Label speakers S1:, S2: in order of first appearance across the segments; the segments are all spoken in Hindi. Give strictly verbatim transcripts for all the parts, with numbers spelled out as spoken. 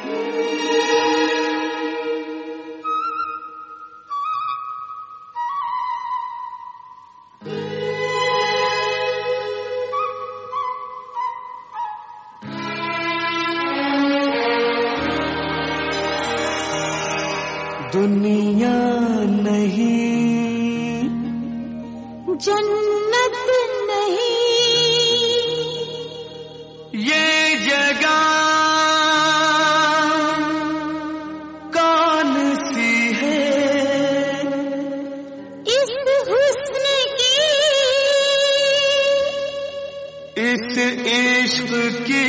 S1: दुनिया नहीं,
S2: जन्नत नहीं,
S1: ये जगह कौन सी है,
S2: इस हुस्न की,
S1: इस इश्क की,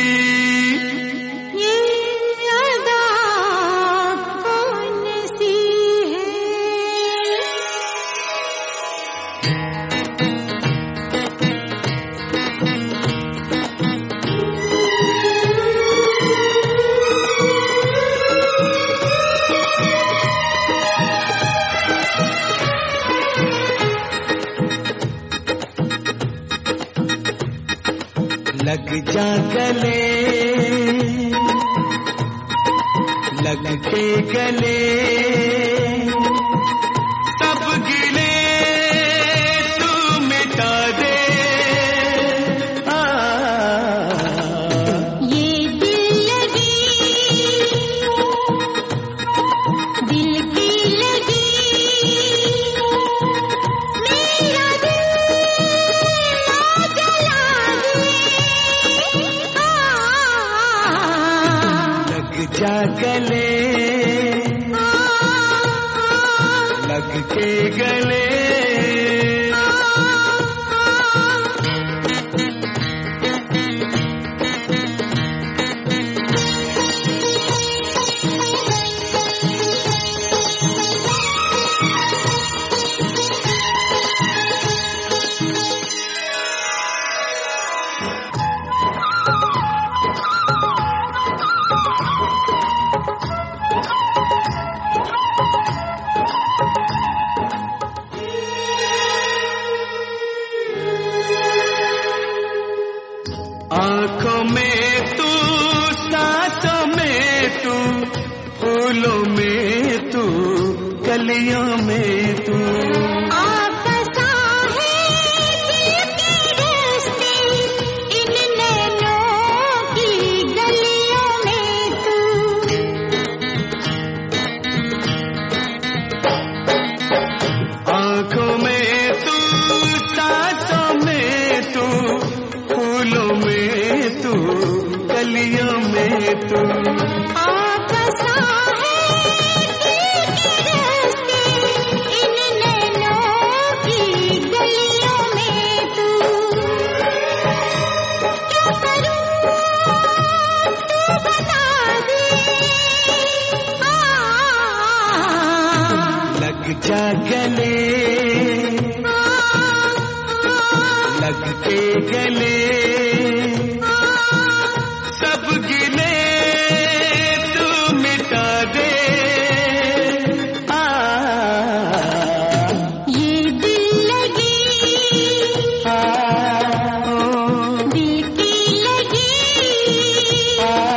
S1: लग जा गले, लग के गले, सब गिले तू मिटा दे। आ,
S2: ये दिल लगी, दिल की लगी, मेरा दिल जला दे।
S1: जा गले, लग के गले, आँखों में तू, सांसों में तू, फूलों में तू, कलियों में तू,
S2: आपसा है दिल के रास्ते, इन नैनों की गलियों में तू,
S1: आँखों में तू, सांसों में तू, फूलों में तू, कलियों में तू,
S2: आपसा है दिल के रास्ते, इन नैनों की गलियों में तू, क्या करूं तू बता दे।
S1: लग जा गले, लग के गले, सब गिले तू मिटा दे। आ,
S2: ये दिल लगी,
S1: आ, ओ,
S2: दिल की लगी,
S1: आ,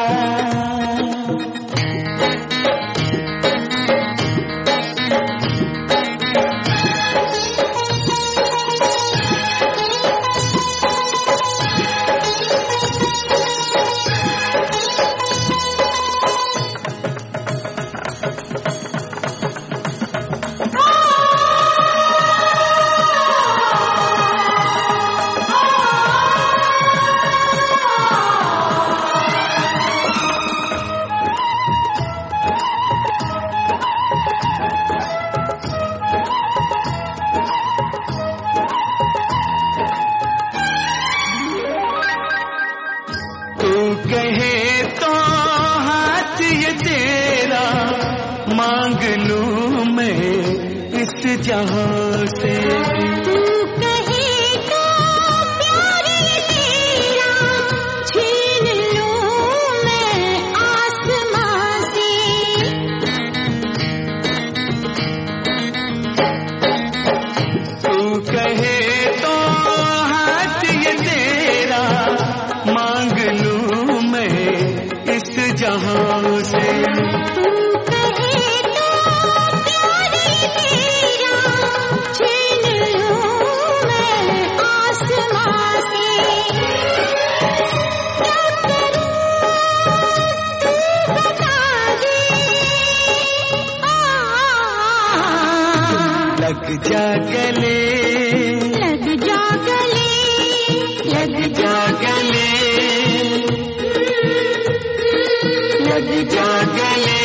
S1: कहे तो हाथ ये तेरा मांग लूं मैं इस जहां से,
S2: तू कहे तो प्यार तेरा छीन लूं मैं आसमां से,
S1: तू कहे तो हाथ ये तेरा मांग लूं मैं इस जहां जहां से।
S2: तू कहे तो प्यार ये तेरा छीन लूं मैं आसमां से। क्या करूं तू बता दे।
S1: लग जा गले,
S2: लग जा गले,
S1: लग जा गले, लग जा गले।